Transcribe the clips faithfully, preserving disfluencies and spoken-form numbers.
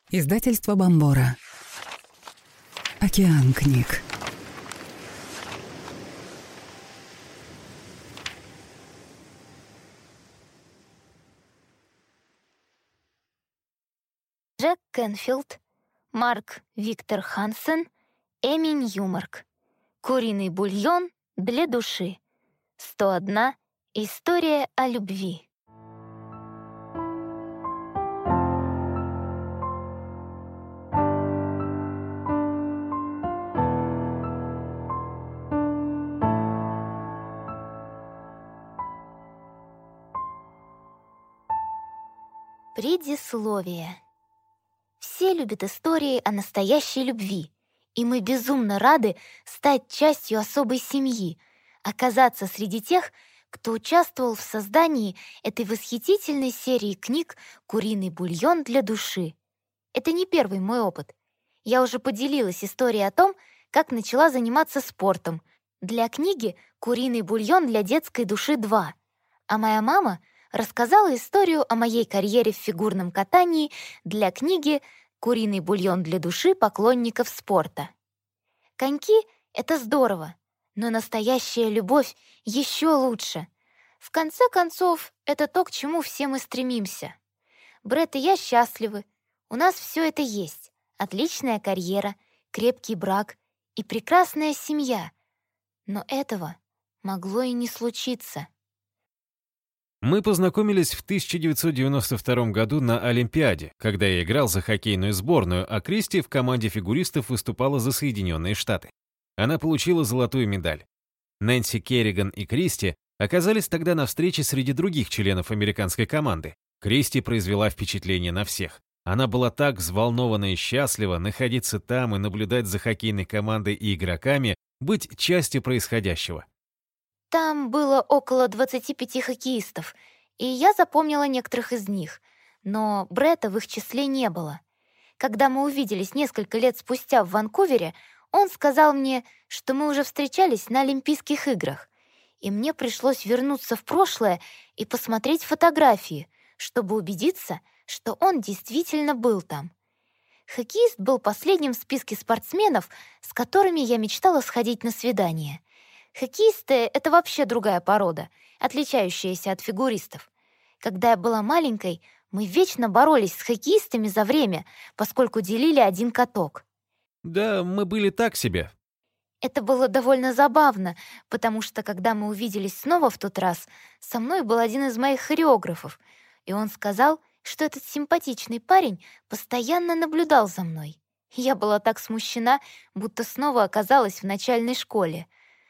Издательство Бомбора. Океан книг. Джек Кенфилд, Марк Виктор Хансен, Эми Ньюмарк. Куриный бульон для души. сто одна история о любви. Предисловие. Все любят истории о настоящей любви, и мы безумно рады стать частью особой семьи, оказаться среди тех, кто участвовал в создании этой восхитительной серии книг «Куриный бульон для души». Это не первый мой опыт. Я уже поделилась историей о том, как начала заниматься спортом для книги «Куриный бульон для детской души два», а моя мама рассказала историю о моей карьере в фигурном катании для книги «Куриный бульон для души поклонников спорта». Коньки — это здорово, но настоящая любовь еще лучше. В конце концов, это то, к чему все мы стремимся. Брэд и я счастливы. У нас все это есть. Отличная карьера, крепкий брак и прекрасная семья. Но этого могло и не случиться. Мы познакомились в тысяча девятьсот девяносто втором году на Олимпиаде, когда я играл за хоккейную сборную, а Кристи в команде фигуристов выступала за Соединенные Штаты. Она получила золотую медаль. Нэнси Керриган и Кристи оказались тогда на встрече среди других членов американской команды. Кристи произвела впечатление на всех. Она была так взволнована и счастлива находиться там и наблюдать за хоккейной командой и игроками, быть частью происходящего. Там было около двадцати пяти хоккеистов, и я запомнила некоторых из них, но Бретта в их числе не было. Когда мы увиделись несколько лет спустя в Ванкувере, он сказал мне, что мы уже встречались на Олимпийских играх, и мне пришлось вернуться в прошлое и посмотреть фотографии, чтобы убедиться, что он действительно был там. Хоккеист был последним в списке спортсменов, с которыми я мечтала сходить на свидание. Хоккеисты — это вообще другая порода, отличающаяся от фигуристов. Когда я была маленькой, мы вечно боролись с хоккеистами за время, поскольку делили один каток. Да, мы были так себе. Это было довольно забавно, потому что, когда мы увиделись снова в тот раз, со мной был один из моих хореографов, и он сказал, что этот симпатичный парень постоянно наблюдал за мной. Я была так смущена, будто снова оказалась в начальной школе.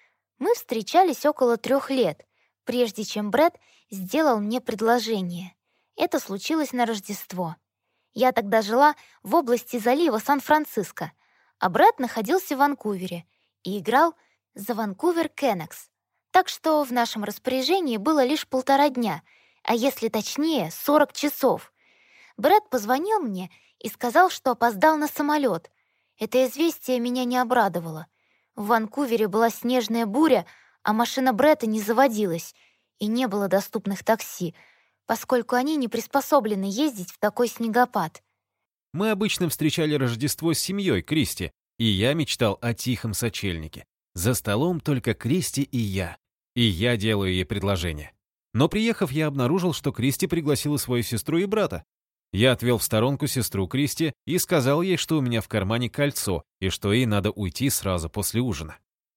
Мы встречались около трех лет, прежде чем Брэд сделал мне предложение. Это случилось на Рождество. Я тогда жила в области залива Сан-Франциско, а Брэд находился в Ванкувере и играл за Ванкувер Кеннекс. Так что в нашем распоряжении было лишь полтора дня, а если точнее, сорок часов. Брэд позвонил мне и сказал, что опоздал на самолет. Это известие меня не обрадовало. В Ванкувере была снежная буря, а машина Бретта не заводилась, и не было доступных такси, поскольку они не приспособлены ездить в такой снегопад. Мы обычно встречали Рождество с семьей Кристи, и я мечтал о тихом сочельнике. За столом только Кристи и я. И я делаю ей предложение. Но приехав, я обнаружил, что Кристи пригласила свою сестру и брата. Я отвел в сторонку сестру Кристи и сказал ей, что у меня в кармане кольцо и что ей надо уйти сразу после ужина.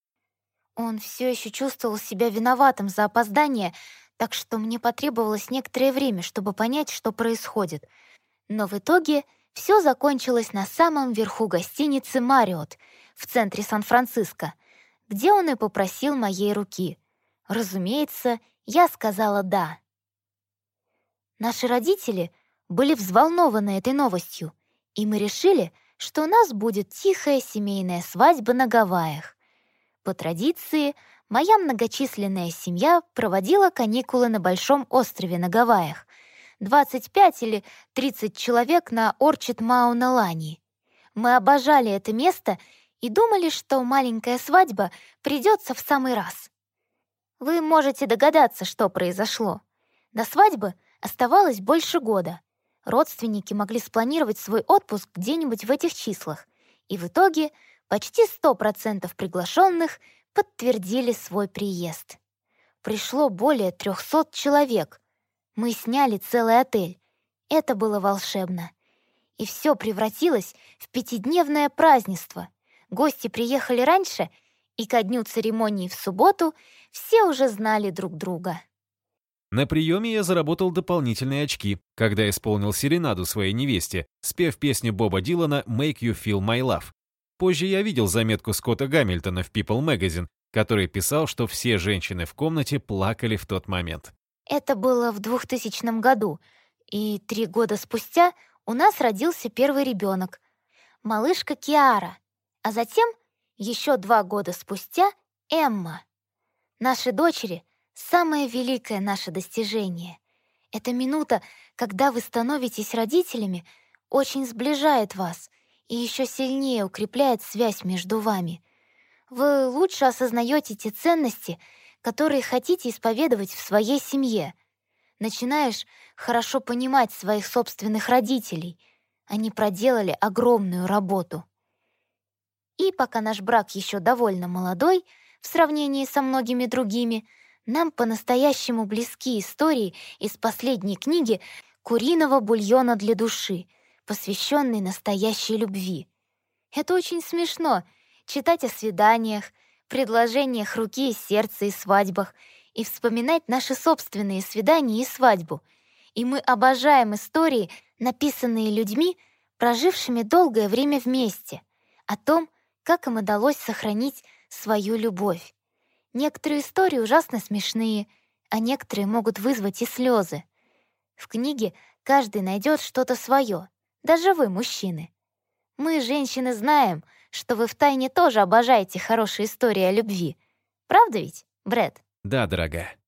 Он все еще чувствовал себя виноватым за опоздание, так что мне потребовалось некоторое время, чтобы понять, что происходит. Но в итоге все закончилось на самом верху гостиницы «Марриотт» в центре Сан-Франциско, где он и попросил моей руки. Разумеется, я сказала «да». Наши родители были взволнованы этой новостью, и мы решили, что у нас будет тихая семейная свадьба на Гавайях. По традиции, моя многочисленная семья проводила каникулы на большом острове на Гавайях. двадцать пять или тридцать человек на Орчард-Мауна-Лани. Мы обожали это место и думали, что маленькая свадьба придется в самый раз. Вы можете догадаться, что произошло. До свадьбы оставалось больше года. Родственники могли спланировать свой отпуск где-нибудь в этих числах, и в итоге почти сто процентов приглашенных подтвердили свой приезд. Пришло более трехсот человек. Мы сняли целый отель. Это было волшебно. И все превратилось в пятидневное празднество. Гости приехали раньше, и ко дню церемонии в субботу все уже знали друг друга. На приеме я заработал дополнительные очки, когда исполнил серенаду своей невесте, спев песню Боба Дилана «Make You Feel My Love». Позже я видел заметку Скотта Гамильтона в People Magazine, который писал, что все женщины в комнате плакали в тот момент. Это было в двухтысячном году, и три года спустя у нас родился первый ребенок, малышка Киара, а затем, еще два года спустя, Эмма. Наши дочери — самое великое наше достижение. Эта минута, когда вы становитесь родителями, очень сближает вас и еще сильнее укрепляет связь между вами. Вы лучше осознаете те ценности, которые хотите исповедовать в своей семье. Начинаешь хорошо понимать своих собственных родителей. Они проделали огромную работу. И пока наш брак еще довольно молодой, в сравнении со многими другими, нам по-настоящему близки истории из последней книги «Куриного бульона для души», посвященной настоящей любви. Это очень смешно — читать о свиданиях, предложениях руки и сердца и свадьбах, и вспоминать наши собственные свидания и свадьбу. И мы обожаем истории, написанные людьми, прожившими долгое время вместе, о том, как им удалось сохранить свою любовь. Некоторые истории ужасно смешные, а некоторые могут вызвать и слезы. В книге каждый найдет что-то свое, даже вы, мужчины. Мы, женщины, знаем, что вы втайне тоже обожаете хорошие истории о любви. Правда ведь, Брэд? Да, дорогая.